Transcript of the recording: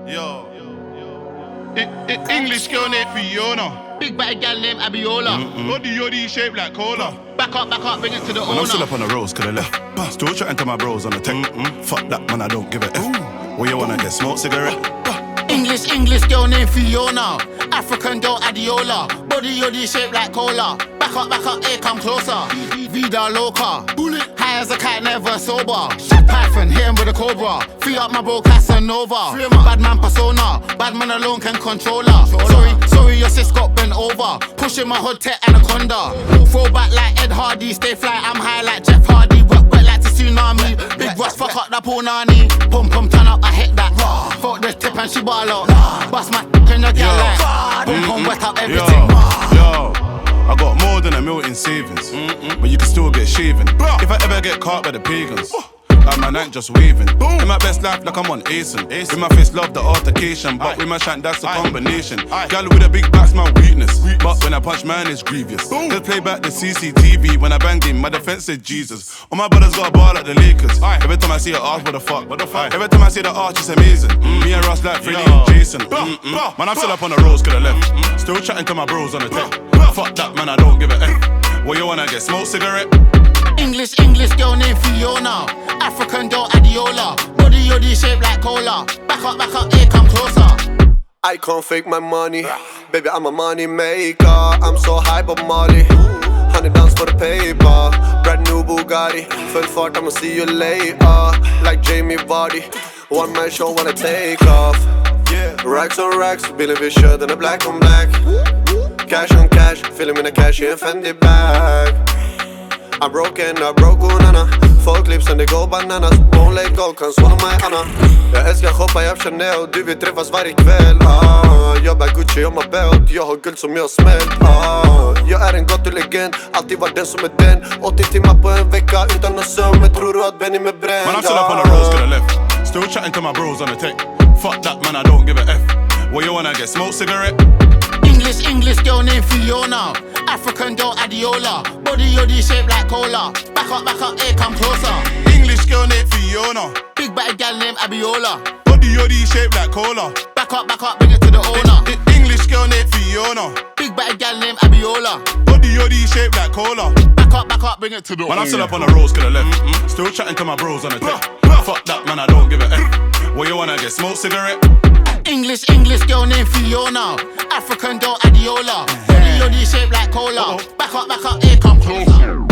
English girl named Fiona. Big bad gal named Abiola. Body yoddy shaped like cola. Back up, bring it to the Man, I'm still owner. up on the roads, coulda left. Still chatting to my bros on the tech. Fuck that, man, I don't give a F. What you wanna get, smoke cigarette? English girl named Fiona. African girl Adiola. Body yoddy shaped like cola. Back up, here come closer. Vida loca. High as a cat, never sober. Python, hit him with a cobra. Free up my bro Casanova. Bad man persona. Bad man alone can control her. Sorry, your sis got bent over. Pushing my hood tech anaconda. Throw back like Ed Hardy. Stay fly, I'm high like Jeff Hardy. Wet like the tsunami. Big Ross, fuck up that punani. Pum turn up, I hit that. Fuck this tip and she ball out. Bust my in the gal like. Pum wet up everything. Yo, I got more than $1 million in savings, but you can still get shaven. If I ever get caught by the pagans, like my night just waving. In my best life, like I'm on Asen. With my face, love the altercation, but with my shank, that's a combination. Gal with a big back's my weakness, but when I punch, man, it's grievous. Just play back the CCTV when I bang him. My defense said Jesus. All my brothers got a ball like the Lakers. Every time I see an arch, what the fuck? Every time I see the arch, it's amazing. Me and Ross like Freddy and Jason. Man, I'm still up on the roads, coulda left. Still chatting to my bros on the tech. Fuck that, man, I don't give a F. What you wanna get, smoke cigarette? English girl named Fiona. African girl Adiola. Body yoddy shaped like cola. Back up, here come closer. I can't fake my money. Baby, I'm a money maker. I'm so high, Bob Marley. 100 dance for the paper. Brand new Bugatti. Full fart, I'ma see you later. Like Jamie Vardy. One man show when I take off. Racks on racks, Billy V shirt and a black on black. Cash on cash, feeling in a cash in Fendi bag. I'm broken, nana. Folk lips and they go bananas. Won't let go, kan swallow my Anna. Jag älskar shoppa, jag har Chanel. Du vill träffas varje kväll. Jag bär Gucci och my belt. Jag har guld som jag smält. Jag är en gatulegend, alltid var den som är den. 80 timmar på en vecka utan någon sömn. Men tror du att Benny med bränd? Man, I'm still up on the roads, coulda left. Still chatting to my bros on the tech. Fuck that, man, I don't give a F. What you wanna get, smoke cigarette? English girl named Fiona. African girl Adiola. Body yoddy shaped like cola. Back up, here come closer. English girl named Fiona. Big bad gal named Abiola. Body yoddy shaped like cola. Back up, bring it to the owner. English girl named Fiona. Big bad gal named Abiola. Body yoddy shaped like cola. Back up, bring it to the Man, owner. I'm still up on the roads, coulda left. Still chatting to my bros on the tech. Fuck that, man, I don't give a F. What you wanna get, smoke cigarette? English girl named Fiona. African girl Adiola. Body yoddy shaped like cola. Back up, here come closer.